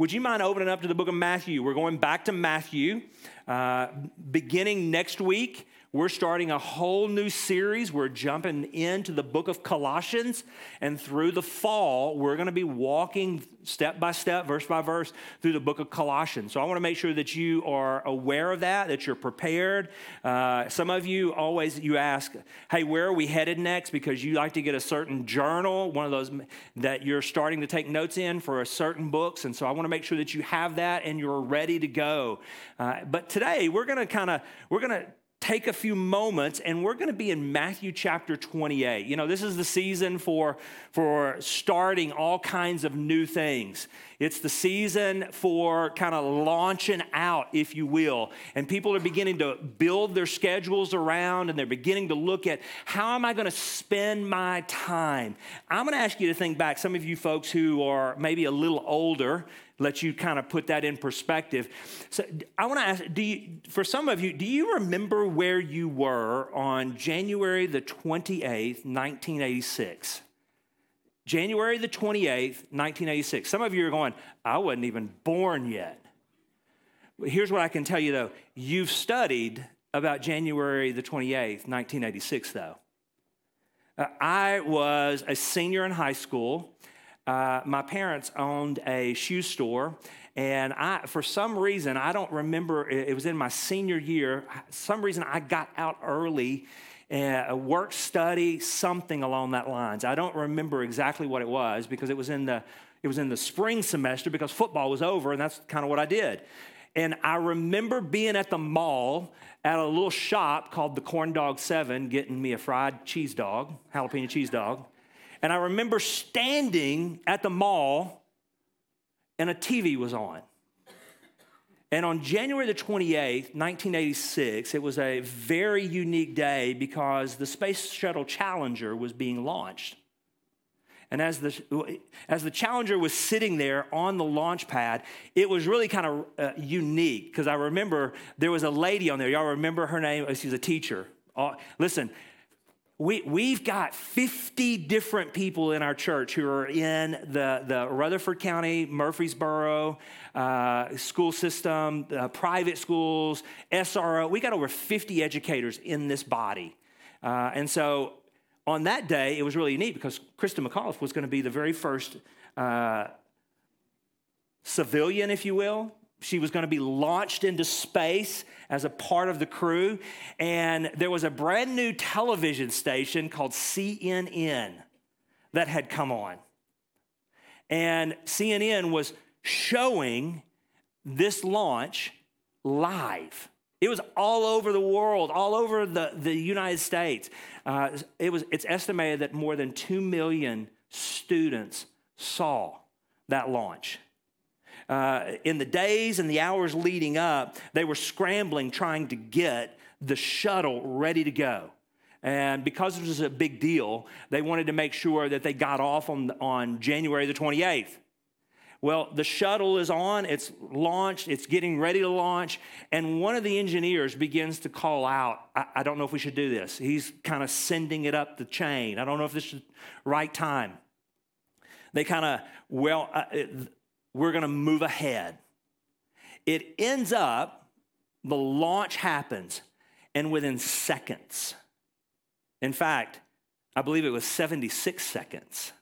would you mind opening up to the book of Matthew? We're going back to Matthew. Beginning next week, we're starting a whole new series. We're jumping into the book of Colossians, and through the fall, we're going to be walking step by step, verse by verse, through the book of Colossians. So I want to make sure that you are aware of that you're prepared. Some of you you ask, hey, where are we headed next? Because you like to get a certain journal, one of those that you're starting to take notes in for a certain books. And so I want to make sure that you have that and you're ready to go. But today, we're going to take a few moments, and we're going to be in Matthew chapter 28. You know, this is the season for starting all kinds of new things. It's the season for kind of launching out, if you will. And people are beginning to build their schedules around, and they're beginning to look at, how am I going to spend my time? I'm going to ask you to think back. Some of you folks who are maybe a little older, let you kind of put that in perspective. So I want to ask, for some of you, do you remember where you were on January the 28th, 1986? January the 28th, 1986. Some of you are going, I wasn't even born yet. Here's what I can tell you, though. You've studied about January the 28th, 1986, though. I was a senior in high school. My parents owned a shoe store, and for some reason, I don't remember, it was in my senior year, some reason I got out early, work, study, something along that lines. I don't remember exactly what it was, because it was in the spring semester, because football was over, and that's kind of what I did. And I remember being at the mall at a little shop called the Corn Dog 7, getting me a fried cheese dog, jalapeno cheese dog. And I remember standing at the mall, and a TV was on. And on January the 28th, 1986, it was a very unique day because the Space Shuttle Challenger was being launched. And as the Challenger was sitting there on the launch pad, it was really kind of unique, because I remember there was a lady on there. Y'all remember her name? She's a teacher. Listen. We've got 50 different people in our church who are in the Rutherford County, Murfreesboro school system, private schools, SRO. We got over 50 educators in this body. And so on that day, it was really neat because Krista McAuliffe was going to be the very first civilian, if you will. She was going to be launched into space as a part of the crew. And there was a brand new television station called CNN that had come on. And CNN was showing this launch live. It was all over the world, all over the United States. It's estimated that more than 2 million students saw that launch. In the days and the hours leading up, they were scrambling, trying to get the shuttle ready to go. And because this was a big deal, they wanted to make sure that they got off on January the 28th. Well, the shuttle is on, it's launched, it's getting ready to launch, and one of the engineers begins to call out, I don't know if we should do this. He's kind of sending it up the chain. I don't know if this is the right time. They kind of, we're going to move ahead. It ends up, the launch happens, and within seconds, in fact, I believe it was 76 seconds,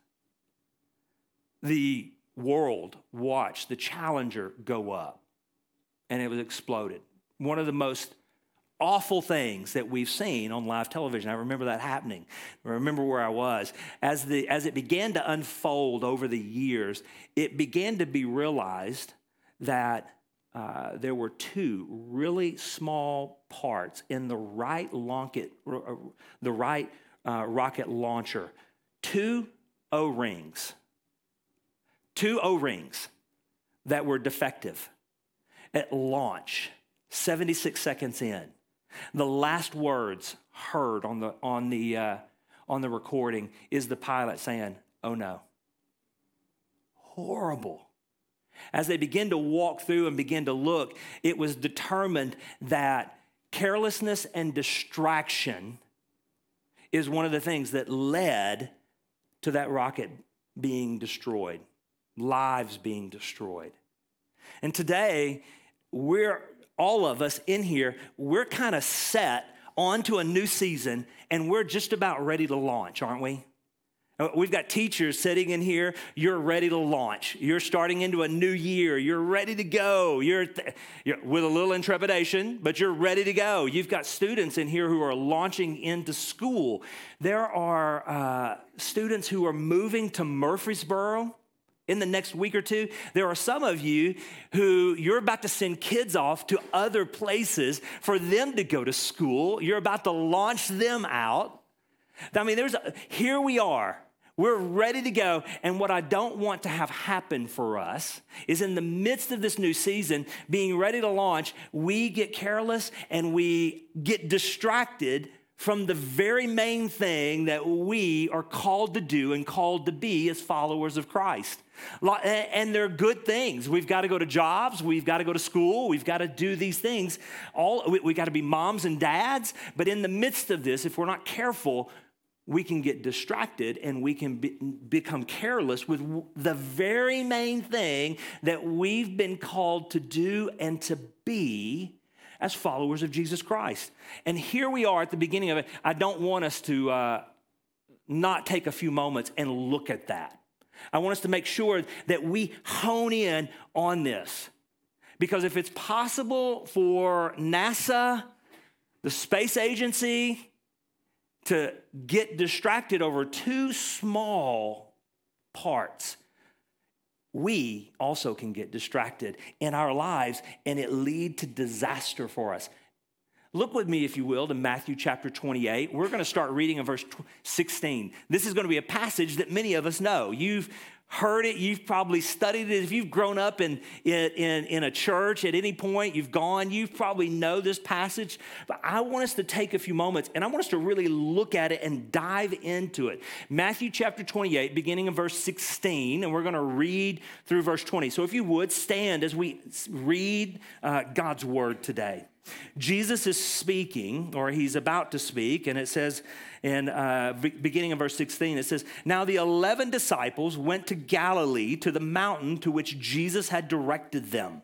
the world watched the Challenger go up, and it was exploded. One of the most awful things that we've seen on live television. I remember that happening. I remember where I was. As it began to unfold over the years, it began to be realized that there were two really small parts in the right rocket launcher. Two O-rings that were defective at launch, 76 seconds in. The last words heard on the recording is the pilot saying, "Oh no." Horrible. As they begin to walk through and begin to look, it was determined that carelessness and distraction is one of the things that led to that rocket being destroyed, lives being destroyed. And today, all of us in here, we're kind of set onto a new season, and we're just about ready to launch, aren't we? We've got teachers sitting in here. You're ready to launch. You're starting into a new year. You're ready to go. You're with a little intrepidation, but you're ready to go. You've got students in here who are launching into school. There are students who are moving to Murfreesboro in the next week or two. There are some of you who you're about to send kids off to other places for them to go to school. You're about to launch them out. I mean, here we are. We're ready to go. And what I don't want to have happen for us is in the midst of this new season, being ready to launch, we get careless and we get distracted from the very main thing that we are called to do and called to be as followers of Christ. And they're good things. We've got to go to jobs. We've got to go to school. We've got to do these things. We've got to be moms and dads. But in the midst of this, if we're not careful, we can get distracted and we can become careless with the very main thing that we've been called to do and to be as followers of Jesus Christ. And here we are at the beginning of it. I don't want us to not take a few moments and look at that. I want us to make sure that we hone in on this. Because if it's possible for NASA, the space agency, to get distracted over two small parts, we also can get distracted in our lives and it lead to disaster for us. Look with me, if you will, to Matthew chapter 28. We're going to start reading in verse 16. This is going to be a passage that many of us know. You've heard it. You've probably studied it. If you've grown up in a church at any point, you probably know this passage. But I want us to take a few moments, and I want us to really look at it and dive into it. Matthew chapter 28, beginning in verse 16, and we're going to read through verse 20. So if you would, stand as we read God's word today. Jesus is speaking, or he's about to speak, and it says in beginning of verse 16, it says, "Now the 11 disciples went to Galilee, to the mountain to which Jesus had directed them.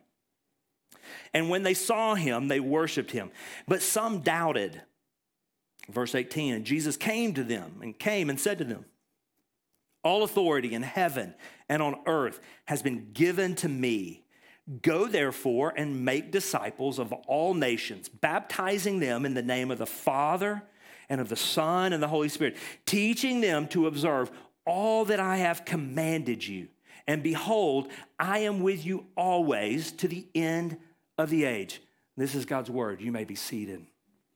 And when they saw him, they worshiped him. But some doubted." Verse 18, "And Jesus came and said to them, 'All authority in heaven and on earth has been given to me. Go therefore and make disciples of all nations, baptizing them in the name of the Father and of the Son and the Holy Spirit, teaching them to observe all that I have commanded you. And behold, I am with you always to the end of the age.'" This is God's word. You may be seated.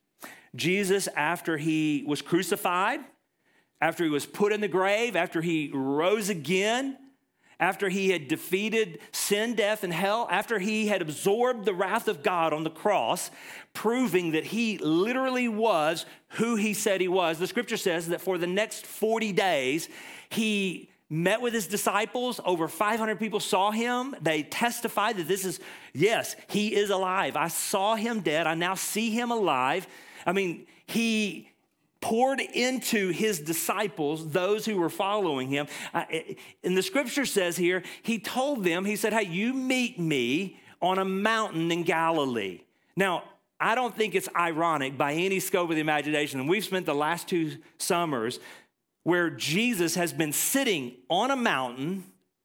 Jesus, after he was crucified, after he was put in the grave, after he rose again, after he had defeated sin, death, and hell, after he had absorbed the wrath of God on the cross, proving that he literally was who he said he was, the scripture says that for the next 40 days, he met with his disciples. Over 500 people saw him. They testified that yes, he is alive. I saw him dead. I now see him alive. I mean, he poured into his disciples, those who were following him. And the scripture says here, he told them, he said, "Hey, you meet me on a mountain in Galilee." Now, I don't think it's ironic by any scope of the imagination. And we've spent the last 2 summers where Jesus has been sitting on a mountain,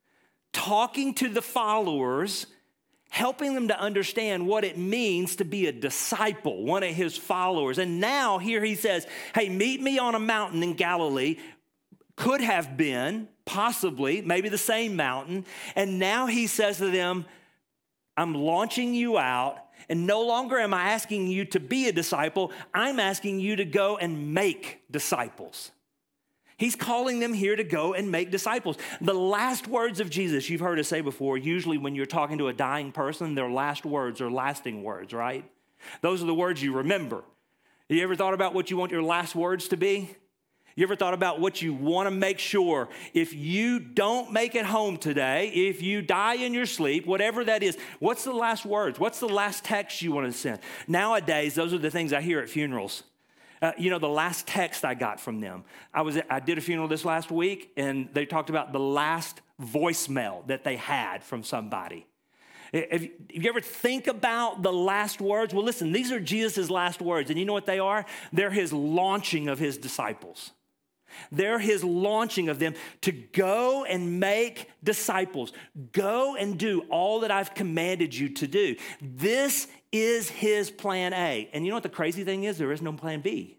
talking to the followers, helping them to understand what it means to be a disciple, one of his followers. And now here he says, "Hey, meet me on a mountain in Galilee." Could have been, possibly, maybe the same mountain. And now he says to them, "I'm launching you out, and no longer am I asking you to be a disciple. I'm asking you to go and make disciples." He's calling them here to go and make disciples. The last words of Jesus, you've heard us say before, usually when you're talking to a dying person, their last words are lasting words, right? Those are the words you remember. You ever thought about what you want your last words to be? You ever thought about what you want to make sure if you don't make it home today, if you die in your sleep, whatever that is, what's the last words? What's the last text you want to send? Nowadays, those are the things I hear at funerals. The last text I got from them. I did a funeral this last week, and they talked about the last voicemail that they had from somebody. If you ever think about the last words? Well, listen, these are Jesus' last words. And you know what they are? They're his launching of his disciples. They're his launching of them to go and make disciples. Go and do all that I've commanded you to do. This is his plan A. And you know what the crazy thing is? There is no plan B.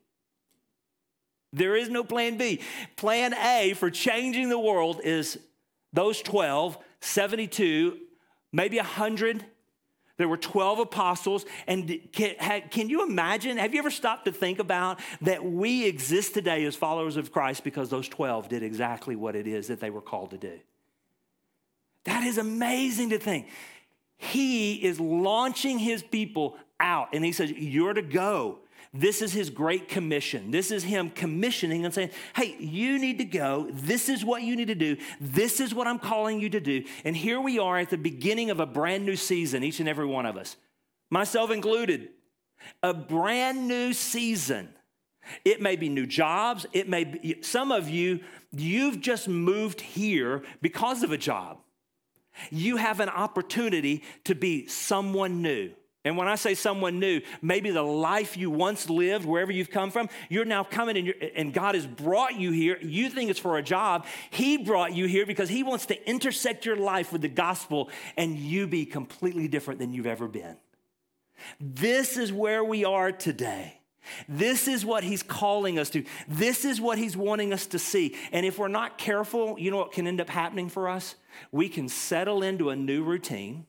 There is no plan B. Plan A for changing the world is those 12, 72, maybe 100. There were 12 apostles. And can you imagine? Have you ever stopped to think about that we exist today as followers of Christ because those 12 did exactly what it is that they were called to do? That is amazing to think. He is launching his people out. And he says, you're to go. This is his great commission. This is him commissioning and saying, hey, you need to go. This is what you need to do. This is what I'm calling you to do. And here we are at the beginning of a brand new season, each and every one of us, myself included, a brand new season. It may be new jobs. It may be, some of you, you've just moved here because of a job. You have an opportunity to be someone new. And when I say someone new, maybe the life you once lived, wherever you've come from, you're now coming and God has brought you here. You think it's for a job. He brought you here because he wants to intersect your life with the gospel and you be completely different than you've ever been. This is where we are today. This is what he's calling us to. This is what he's wanting us to see. And if we're not careful, you know what can end up happening for us? We can settle into a new routine.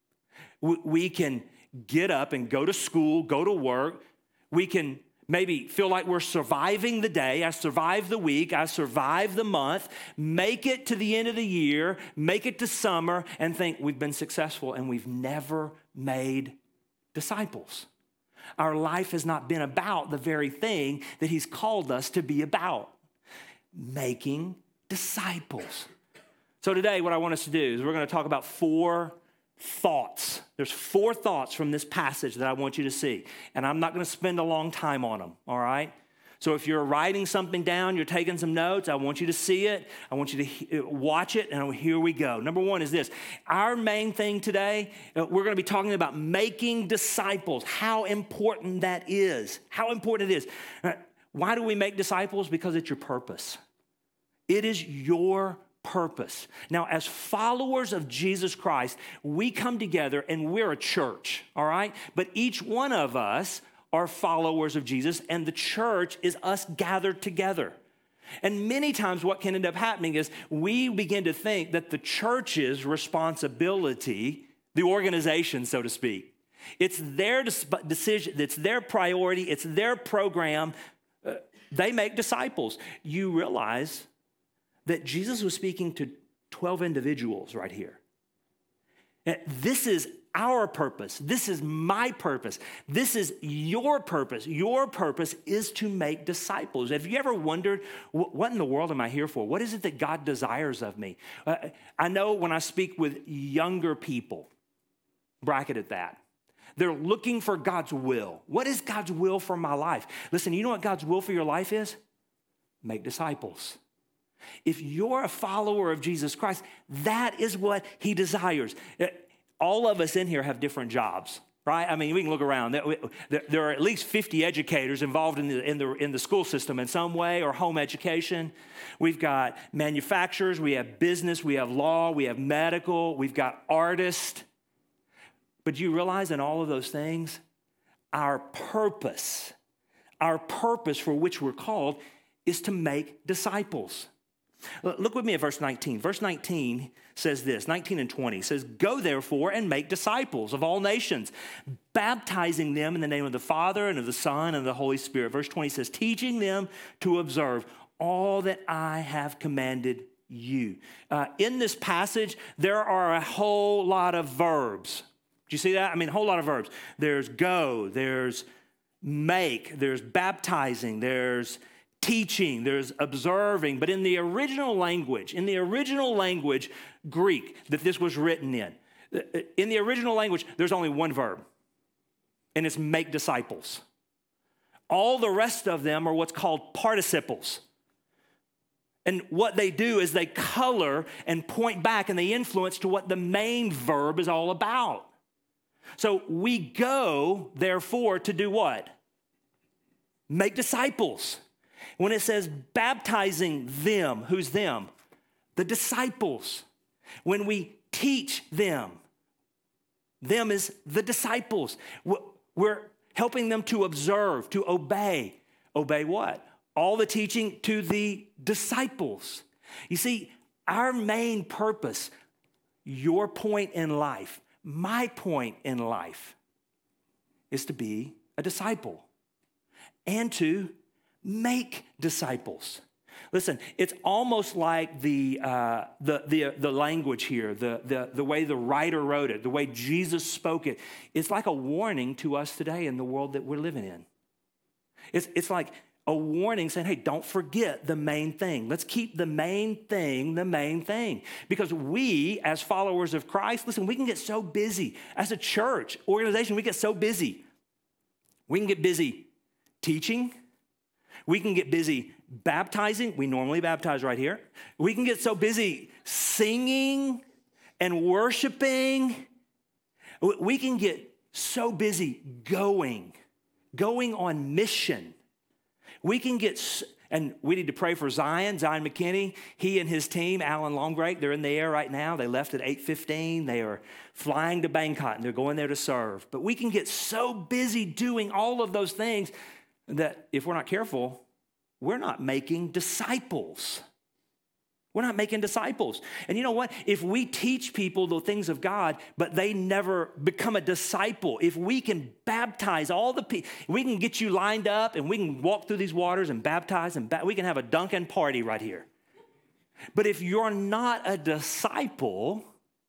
We can get up and go to school, go to work. We can maybe feel like we're surviving the day. I survived the week. I survived the month. Make it to the end of the year. Make it to summer and think we've been successful and we've never made disciples. Our life has not been about the very thing that he's called us to be about, making disciples. So today what I want us to do is we're going to talk about 4 thoughts. There's 4 thoughts from this passage that I want you to see. And I'm not going to spend a long time on them, all right? So if you're writing something down, you're taking some notes, I want you to see it. I want you to watch it, and here we go. Number 1 is this. Our main thing today, we're going to be talking about making disciples, how important that is, how important it is. Why do we make disciples? Because it's your purpose. It is your purpose. Now, as followers of Jesus Christ, we come together and we're a church, all right? But each one of us are followers of Jesus, and the church is us gathered together. And many times what can end up happening is we begin to think that the church's responsibility, the organization, so to speak, it's their decision, it's their priority, it's their program. They make disciples. You realize that Jesus was speaking to 12 individuals right here. This is our purpose. This is my purpose. This is your purpose. Your purpose is to make disciples. Have you ever wondered, what in the world am I here for? What is it that God desires of me? I know when I speak with younger people, bracket at that, they're looking for God's will. What is God's will for my life? Listen, you know what God's will for your life is? Make disciples. If you're a follower of Jesus Christ, that is what he desires. All of us in here have different jobs, right? I mean, we can look around. There are at least 50 educators involved in the school system in some way, or home education. We've got manufacturers, we have business, we have law, we have medical, we've got artists. But do you realize in all of those things, our purpose for which we're called is to make disciples. Look with me at verse 19. Verse 19 says this, 19 and 20 says, "Go therefore and make disciples of all nations, baptizing them in the name of the Father and of the Son and of the Holy Spirit." Verse 20 says, "Teaching them to observe all that I have commanded you." In this passage, there are a whole lot of verbs. Do you see that? I mean, a whole lot of verbs. There's go, there's make, there's baptizing, there's teaching, there's observing. But in the original language, Greek, that this was written in the original language, there's only one verb, and it's make disciples. All the rest of them are what's called participles. And what they do is they color and point back and they influence to what the main verb is all about. So we go, therefore, to do what? Make disciples. When it says baptizing them, who's them? The disciples. When we teach them is the disciples. We're helping them to observe, to obey. Obey what? All the teaching to the disciples. You see, our main purpose, your point in life, my point in life, is to be a disciple and to make disciples. Listen, it's almost like the language here, the way the writer wrote it, the way Jesus spoke it. It's like a warning to us today in the world that we're living in. It's like a warning saying, hey, don't forget the main thing. Let's keep the main thing the main thing. Because we, as followers of Christ, listen, we can get so busy. As a church organization, we get so busy. We can get busy teaching. We can get busy baptizing. We normally baptize right here. We can get so busy singing and worshiping. We can get so busy going on mission. We can get, and we need to pray for Zion McKinney. He and his team, Alan Longbreak, they're in the air right now. They left at 8:15. They are flying to Bangkok, and they're going there to serve. But we can get so busy doing all of those things that if we're not careful, we're not making disciples. We're not making disciples. And you know what? If we teach people the things of God, but they never become a disciple, if we can baptize all the people, we can get you lined up and we can walk through these waters and baptize and we can have a Dunkin' party right here. But if you're not a disciple,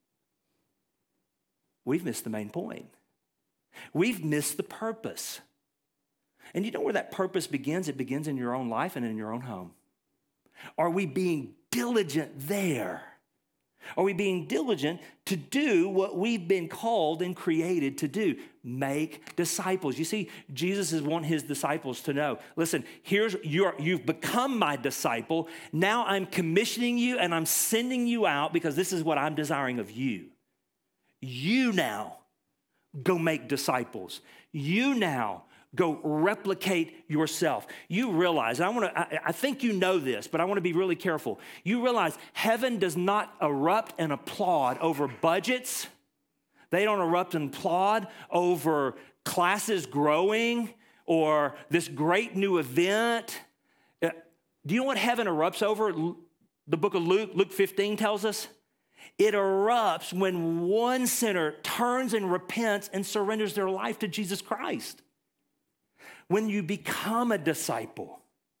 we've missed the main point. We've missed the purpose. And you know where that purpose begins? It begins in your own life and in your own home. Are we being diligent there? Are we being diligent to do what we've been called and created to do? Make disciples. You see, Jesus wants his disciples to know, listen, you've become my disciple. Now I'm commissioning you and I'm sending you out because this is what I'm desiring of you. You now go make disciples. You now go replicate yourself. You realize, and I think you know this, but I want to be really careful. You realize heaven does not erupt and applaud over budgets. They don't erupt and applaud over classes growing or this great new event. Do you know what heaven erupts over? The book of Luke 15 tells us. It erupts when one sinner turns and repents and surrenders their life to Jesus Christ. When you become a disciple,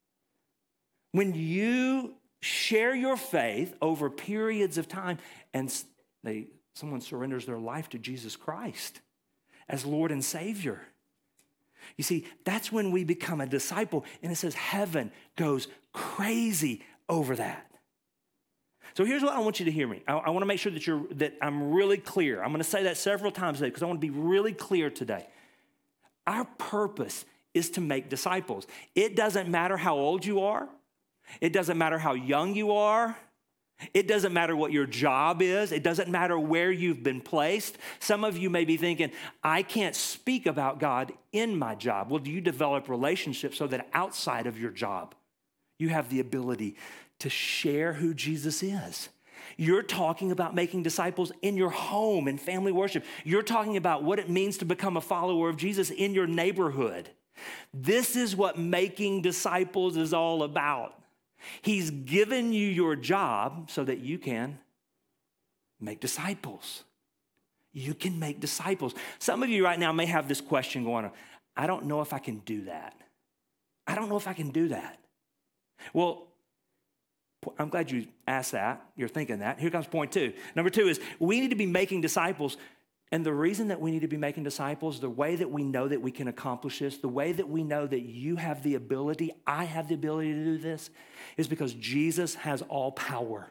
when you share your faith over periods of time and someone surrenders their life to Jesus Christ as Lord and Savior. You see, that's when we become a disciple, and it says heaven goes crazy over that. So here's what I want you to hear me. I want to make sure that I'm really clear. I'm going to say that several times today because I want to be really clear today. Our purpose is to make disciples. It doesn't matter how old you are. It doesn't matter how young you are. It doesn't matter what your job is. It doesn't matter where you've been placed. Some of you may be thinking, I can't speak about God in my job. Well, do you develop relationships so that outside of your job, you have the ability to share who Jesus is? You're talking about making disciples in your home and family worship. You're talking about what it means to become a follower of Jesus in your neighborhood. This is what making disciples is all about. He's given you your job so that you can make disciples. You can make disciples. Some of you right now may have this question going on. I don't know if I can do that. I don't know if I can do that. Well, I'm glad you asked that. You're thinking that. Here comes point two. Number two is we need to be making disciples. And the reason that we need to be making disciples, the way that we know that we can accomplish this, the way that we know that you have the ability, I have the ability to do this, is because Jesus has all power.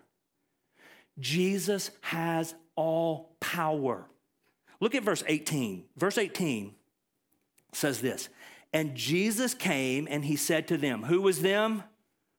Jesus has all power. Look at verse 18. Verse 18 says this, and Jesus came and he said to them, who was them?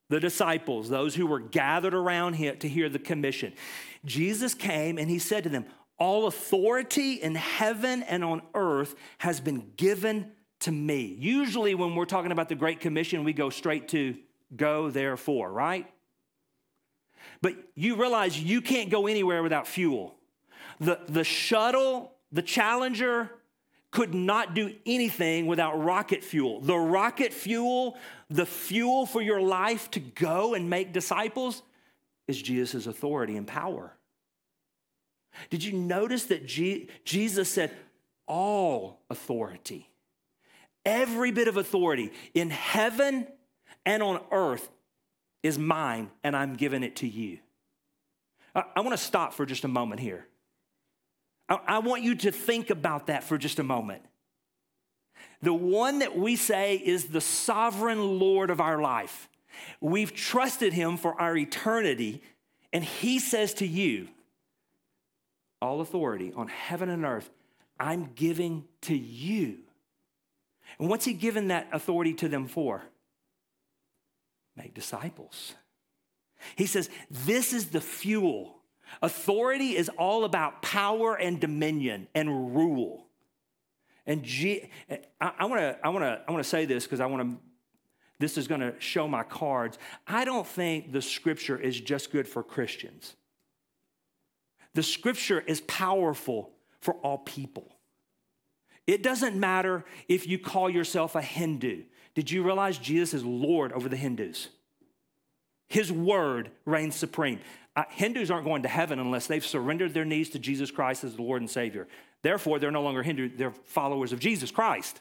the disciples, those who were gathered around him to hear the commission. Jesus came and he said to them, all authority in heaven and on earth has been given to me. Usually when we're talking about the Great Commission, we go straight to go therefore, right? But you realize you can't go anywhere without fuel. The shuttle, the Challenger, could not do anything without rocket fuel. The rocket fuel, the fuel for your life to go and make disciples, is Jesus' authority and power. Did you notice that Jesus said, all authority, every bit of authority in heaven and on earth is mine, and I'm giving it to you. I want to stop for just a moment here. I want you to think about that for just a moment. The one that we say is the sovereign Lord of our life. We've trusted him for our eternity, and he says to you, all authority on heaven and earth, I'm giving to you. And what's he given that authority to them for? Make disciples. He says, this is the fuel. Authority is all about power and dominion and rule. And I want to say this because this is going to show my cards. I don't think the scripture is just good for Christians. The scripture is powerful for all people. It doesn't matter if you call yourself a Hindu. Did you realize Jesus is Lord over the Hindus? His word reigns supreme. Hindus aren't going to heaven unless they've surrendered their knees to Jesus Christ as the Lord and Savior. Therefore, they're no longer Hindu, they're followers of Jesus Christ.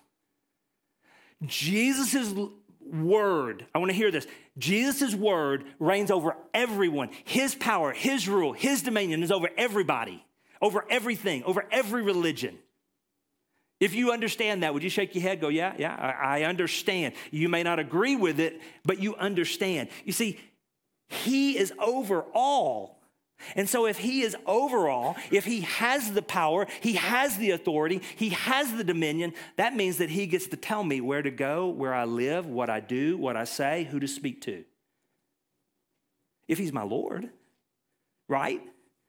Jesus' word, I want to hear this. Jesus' word reigns over everyone. His power, his rule, his dominion is over everybody, over everything, over every religion. If you understand that, would you shake your head, go, yeah, I understand. You may not agree with it, but you understand. You see, he is over all. And so if he is over all, if he has the power, he has the authority, he has the dominion, that means that he gets to tell me where to go, where I live, what I do, what I say, who to speak to. If he's my Lord, right?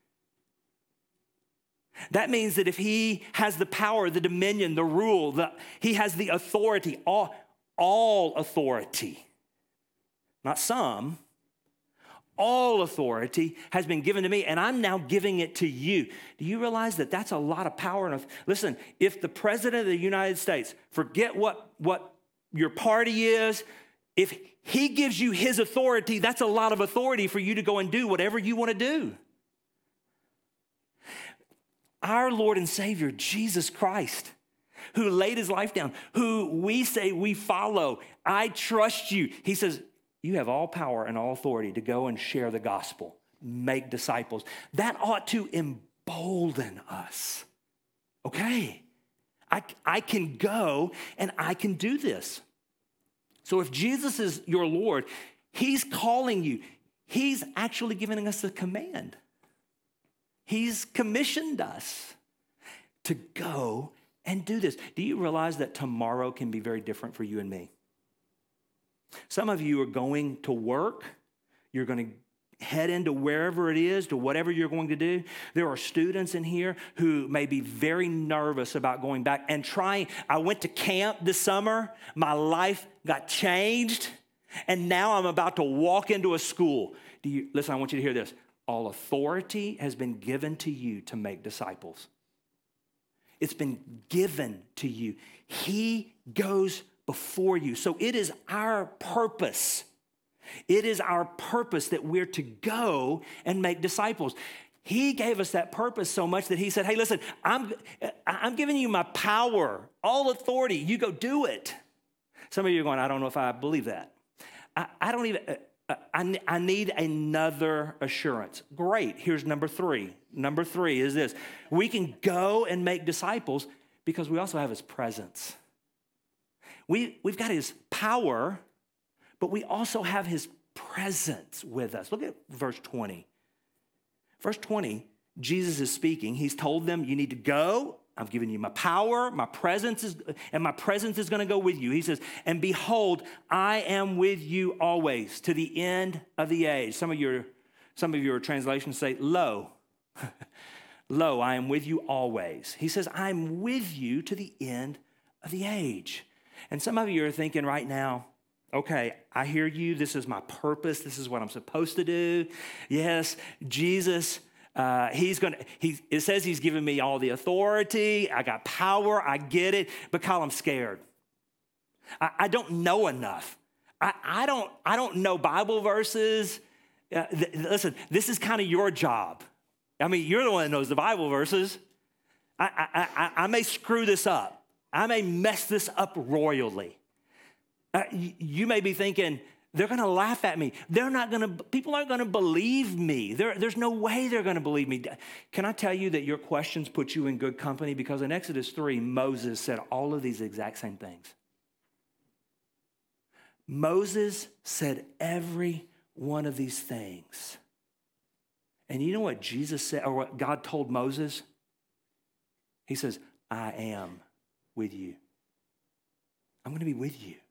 That means that if he has the power, the dominion, the rule, he has the authority, all authority, not some, all authority has been given to me, and I'm now giving it to you. Do you realize that that's a lot of power? Listen, if the president of the United States, forget what your party is, if he gives you his authority, that's a lot of authority for you to go and do whatever you want to do. Our Lord and Savior, Jesus Christ, who laid his life down, who we say we follow, I trust you. He says, you have all power and all authority to go and share the gospel, make disciples. That ought to embolden us. Okay, I can go and I can do this. So if Jesus is your Lord, he's calling you. He's actually giving us a command. He's commissioned us to go and do this. Do you realize that tomorrow can be very different for you and me? Some of you are going to work. You're going to head into wherever it is, to whatever you're going to do. There are students in here who may be very nervous about going back and trying. I went to camp this summer. My life got changed, and now I'm about to walk into a school. Listen, I want you to hear this. All authority has been given to you to make disciples. It's been given to you. He goes before you. So it is our purpose. It is our purpose that we're to go and make disciples. He gave us that purpose so much that he said, hey, listen, I'm giving you my power, all authority. You go do it. Some of you are going, I don't know if I believe that. I need another assurance. Great. Here's number 3. Number 3 is this. We can go and make disciples because we also have his presence. We've got his power, but we also have his presence with us. Look at verse 20. Verse 20, Jesus is speaking. He's told them, you need to go I'm giving you my power, my presence is going to go with you. He says, and behold, I am with you always to the end of the age. Some of your translations say, lo, lo, I am with you always. He says, I'm with you to the end of the age. And some of you are thinking right now, okay, I hear you. This is my purpose. This is what I'm supposed to do. Yes, Jesus, it says he's given me all the authority. I got power. I get it. But Kyle, I'm scared. I don't know enough. I don't know Bible verses. Listen, this is kind of your job. I mean, you're the one that knows the Bible verses. I may screw this up. I may mess this up royally. You may be thinking, they're going to laugh at me. People aren't going to believe me. There's no way they're going to believe me. Can I tell you that your questions put you in good company? Because in Exodus 3, Moses said all of these exact same things. Moses said every one of these things. And you know what Jesus said, or what God told Moses? He says, I am with you. I'm going to be with you.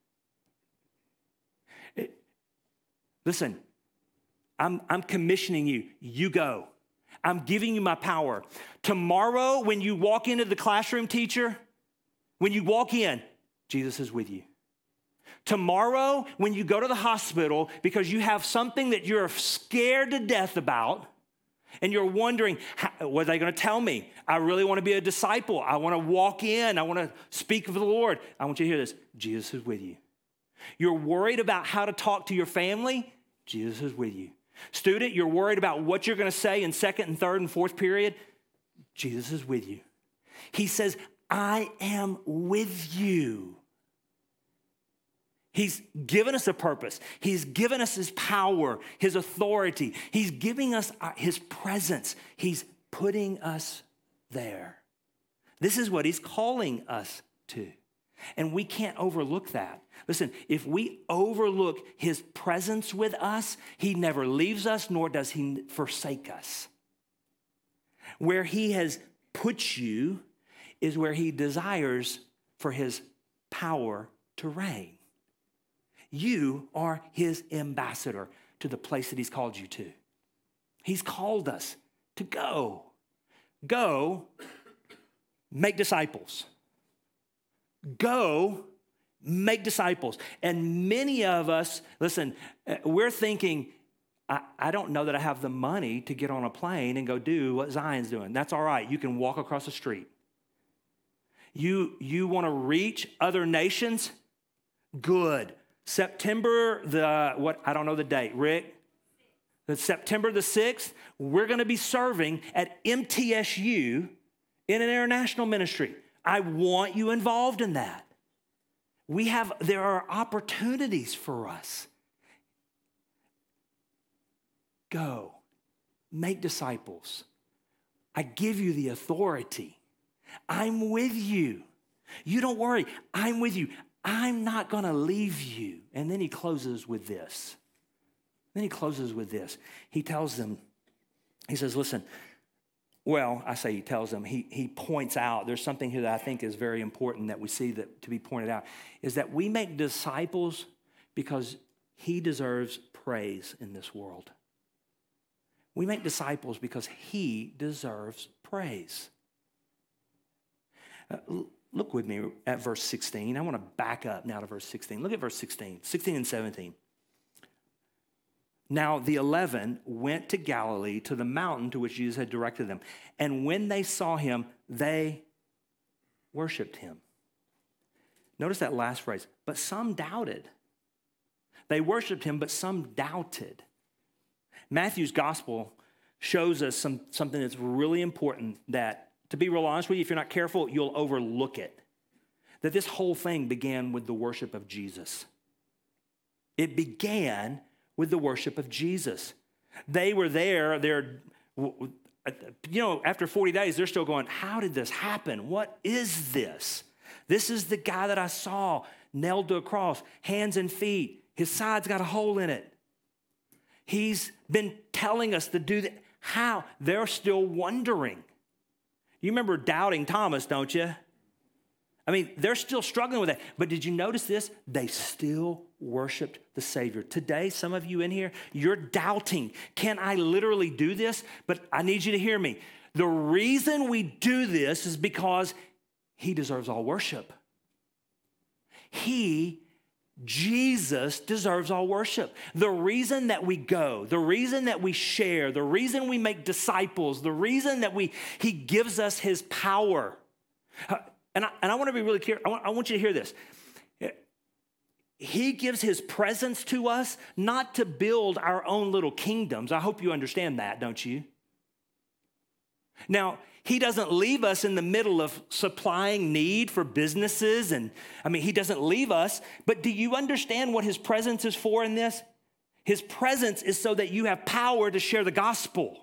Listen, I'm commissioning you. You go. I'm giving you my power. Tomorrow, when you walk into the classroom, teacher, when you walk in, Jesus is with you. Tomorrow, when you go to the hospital because you have something that you're scared to death about, and you're wondering, what are they going to tell me? I really want to be a disciple. I want to walk in. I want to speak of the Lord. I want you to hear this. Jesus is with you. You're worried about how to talk to your family? Jesus is with you. Student, you're worried about what you're going to say in second and third and fourth period? Jesus is with you. He says, I am with you. He's given us a purpose. He's given us his power, his authority. He's giving us his presence. He's putting us there. This is what he's calling us to. And we can't overlook that. Listen, if we overlook his presence with us, he never leaves us, nor does he forsake us. Where he has put you is where he desires for his power to reign. You are his ambassador to the place that he's called you to. He's called us to go. Go, make disciples. Go, make disciples. And many of us, listen, we're thinking, I don't know that I have the money to get on a plane and go do what Zion's doing. That's all right. You can walk across the street. You want to reach other nations? Good. September I don't know the date, Rick? September the 6th, we're going to be serving at MTSU in an international ministry. I want you involved in that. There are opportunities for us. Go, make disciples. I give you the authority. I'm with you. You don't worry, I'm with you. I'm not going to leave you. And then he closes with this. He tells them, he says, listen, well, I say he tells them, he points out, there's something here that I think is very important that we see that to be pointed out, is that we make disciples because he deserves praise in this world. We make disciples because he deserves praise. Look with me at verse 16. I want to back up now to verse 16. Look at verse 16 and 17. Now the 11 went to Galilee, to the mountain to which Jesus had directed them. And when they saw him, they worshiped him. Notice that last phrase. But some doubted. They worshiped him, but some doubted. Matthew's gospel shows us something that's really important that, to be real honest with you, if you're not careful, you'll overlook it. That this whole thing began with the worship of Jesus. It began with the worship of Jesus. They were there, after 40 days, they're still going, how did this happen? What is this? This is the guy that I saw nailed to a cross, hands and feet. His side's got a hole in it. He's been telling us to do that. How? They're still wondering. You remember doubting Thomas, don't you? I mean, they're still struggling with that. But did you notice this? They still worshiped the Savior. Today, some of you in here, you're doubting. Can I literally do this? But I need you to hear me. The reason we do this is because he deserves all worship. Jesus deserves all worship. The reason that we go, the reason that we share, the reason we make disciples, the reason that he gives us his power. And I want to be really clear. I want you to hear this. He gives his presence to us not to build our own little kingdoms. I hope you understand that, don't you? Now, he doesn't leave us in the middle of supplying need for businesses. He doesn't leave us. But do you understand what his presence is for in this? His presence is so that you have power to share the gospel.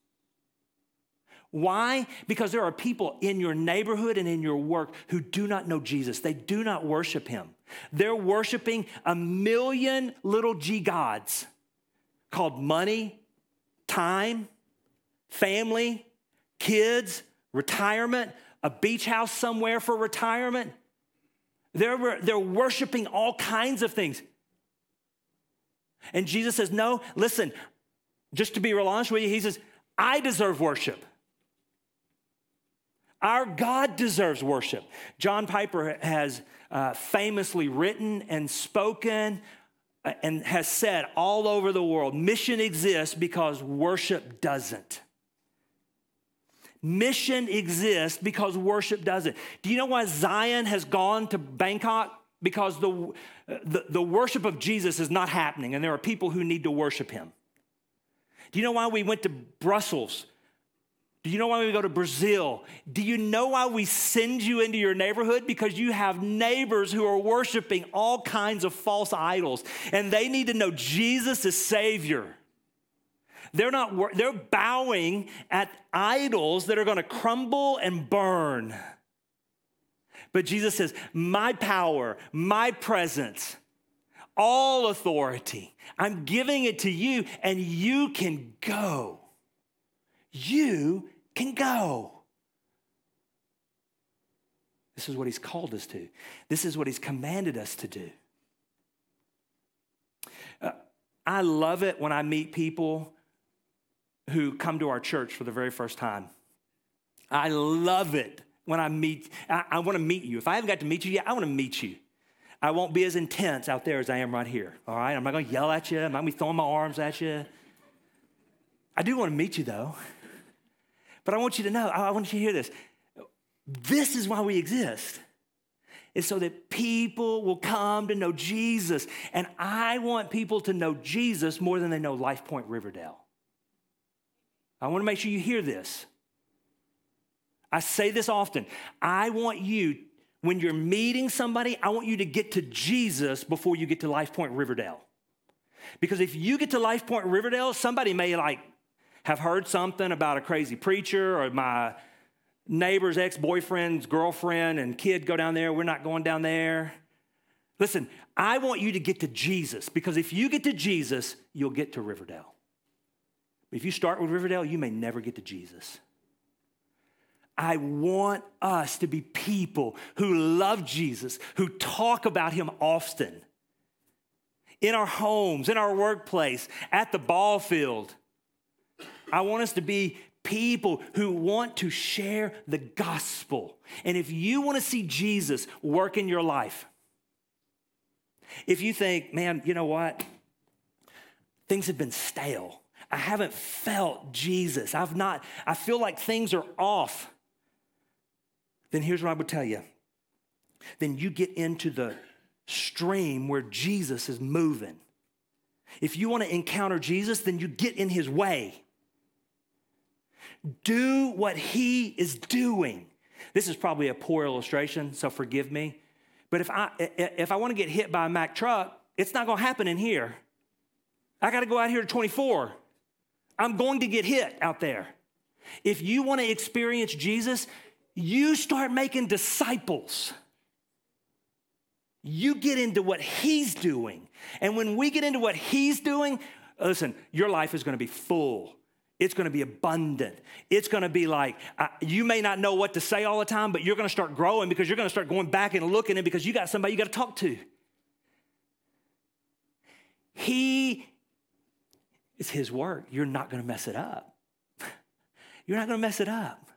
Why? Because there are people in your neighborhood and in your work who do not know Jesus. They do not worship him. They're worshiping a million little g gods called money, time, family, kids, retirement, a beach house somewhere for retirement. They're worshiping all kinds of things. And Jesus says, no, listen, just to be real honest with you, he says, I deserve worship. Our God deserves worship. John Piper has famously written and spoken and has said all over the world, mission exists because worship doesn't. Mission exists because worship doesn't. Do you know why Zion has gone to Bangkok? Because the worship of Jesus is not happening, and there are people who need to worship him. Do you know why we went to Brussels? Do you know why we go to Brazil? Do you know why we send you into your neighborhood? Because you have neighbors who are worshiping all kinds of false idols, and they need to know Jesus is Savior. They're bowing at idols that are going to crumble and burn. But Jesus says, my power, my presence, all authority, I'm giving it to you, and you can go. You can go. This is what he's called us to. This is what he's commanded us to do. I love it when I meet people who come to our church for the very first time. I love it when I want to meet you. If I haven't got to meet you yet, I want to meet you. I won't be as intense out there as I am right here, all right? I'm not going to yell at you. I'm not going to be throwing my arms at you. I do want to meet you, though. But I want you to know, I want you to hear this. This is why we exist. It's so that people will come to know Jesus. And I want people to know Jesus more than they know Life Point Riverdale. I want to make sure you hear this. I say this often. I want you, when you're meeting somebody, I want you to get to Jesus before you get to Life Point Riverdale. Because if you get to Life Point Riverdale, somebody may have heard something about a crazy preacher, or my neighbor's ex-boyfriend's girlfriend and kid go down there. We're not going down there. Listen, I want you to get to Jesus, because if you get to Jesus, you'll get to Riverdale. If you start with Riverdale, you may never get to Jesus. I want us to be people who love Jesus, who talk about him often. In our homes, in our workplace, at the ball field. I want us to be people who want to share the gospel. And if you want to see Jesus work in your life, if you think, man, you know what? Things have been stale. I haven't felt Jesus. I feel like things are off. Then here's what I would tell you. Then you get into the stream where Jesus is moving. If you want to encounter Jesus, then you get in his way. Do what he is doing. This is probably a poor illustration, so forgive me. But if I want to get hit by a Mack truck, it's not going to happen in here. I got to go out here to 24. I'm going to get hit out there. If you want to experience Jesus, you start making disciples. You get into what he's doing. And when we get into what he's doing, listen, your life is going to be full. It's going to be abundant. It's going to be like, you may not know what to say all the time, but you're going to start growing because you're going to start going back and looking, and because you got somebody you got to talk to. It's his work. You're not going to mess it up. You're not going to mess it up.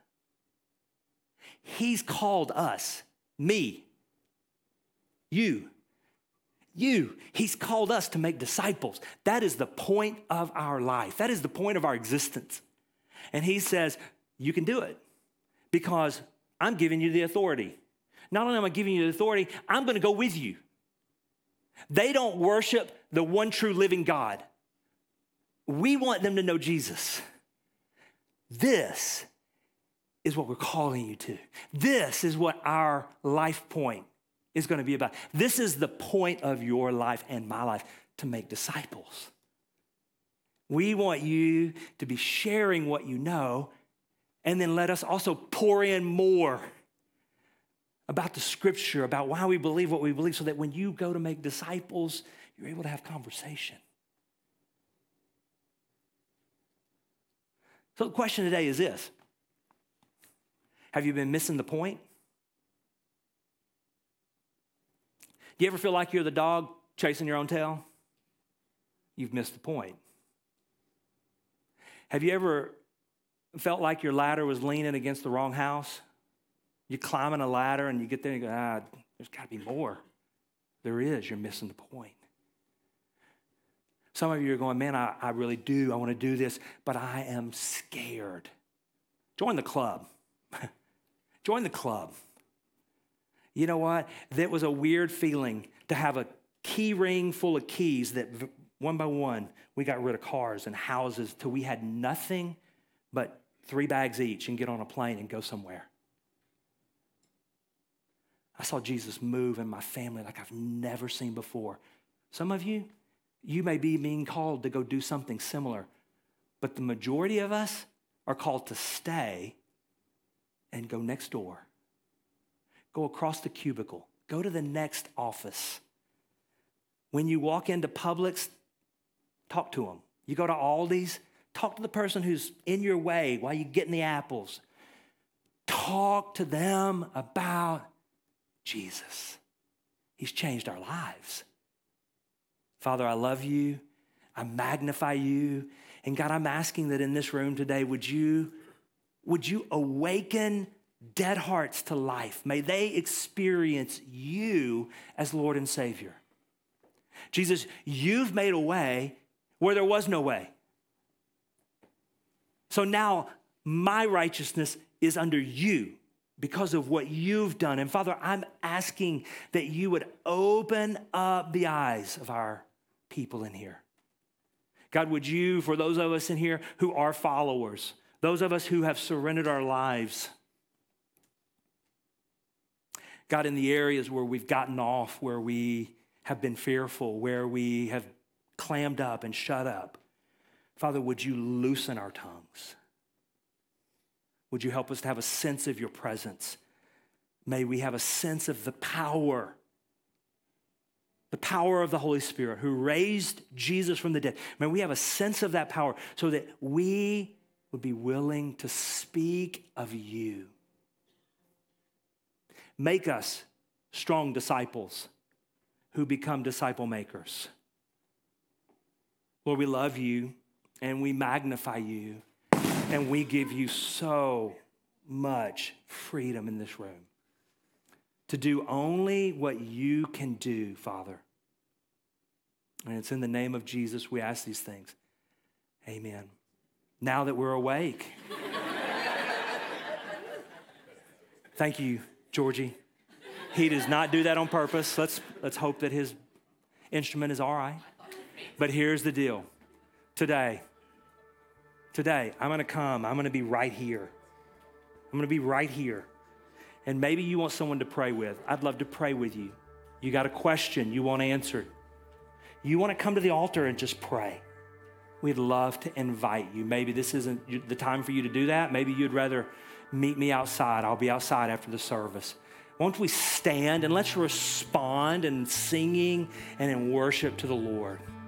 He's called us, me, you. He's called us to make disciples. That is the point of our life. That is the point of our existence. And he says, you can do it because I'm giving you the authority. Not only am I giving you the authority, I'm going to go with you. They don't worship the one true living God. We want them to know Jesus. This is what we're calling you to. This is what our life point is going to be about. This is the point of your life and my life, to make disciples. We want you to be sharing what you know, and then let us also pour in more about the scripture, about why we believe what we believe, so that when you go to make disciples, you're able to have conversation. So the question today is this: have you been missing the point? Do you ever feel like you're the dog chasing your own tail? You've missed the point. Have you ever felt like your ladder was leaning against the wrong house? You're climbing a ladder and you get there and you go, there's got to be more. There is. You're missing the point. Some of you are going, man, I really do. I want to do this, but I am scared. Join the club. Join the club. You know what? That was a weird feeling to have a key ring full of keys that one by one, we got rid of cars and houses till we had nothing but 3 bags each and get on a plane and go somewhere. I saw Jesus move in my family like I've never seen before. Some of you, you may be being called to go do something similar, but the majority of us are called to stay and go next door. Go across the cubicle. Go to the next office. When you walk into Publix, talk to them. You go to Aldi's, talk to the person who's in your way while you're getting the apples. Talk to them about Jesus. He's changed our lives. Father, I love you. I magnify you. And God, I'm asking that in this room today, would you awaken dead hearts to life? May they experience you as Lord and Savior. Jesus, you've made a way where there was no way. So now my righteousness is under you because of what you've done. And Father, I'm asking that you would open up the eyes of our people in here. God, would you, for those of us in here who are followers, those of us who have surrendered our lives, God, in the areas where we've gotten off, where we have been fearful, where we have clammed up and shut up, Father, would you loosen our tongues? Would you help us to have a sense of your presence? May we have a sense of the power of the Holy Spirit who raised Jesus from the dead. May we have a sense of that power so that we would be willing to speak of you. Make us strong disciples who become disciple makers. Lord, we love you and we magnify you and we give you so much freedom in this room to do only what you can do, Father. And it's in the name of Jesus we ask these things. Amen. Now that we're awake. Thank you, Georgie. He does not do that on purpose. Let's hope that his instrument is all right. But here's the deal. Today, I'm going to come. I'm going to be right here. I'm going to be right here. And maybe you want someone to pray with. I'd love to pray with you. You got a question you want answered. You want to come to the altar and just pray. We'd love to invite you. Maybe this isn't the time for you to do that. Maybe you'd rather meet me outside. I'll be outside after the service. Won't we stand and let's respond in singing and in worship to the Lord.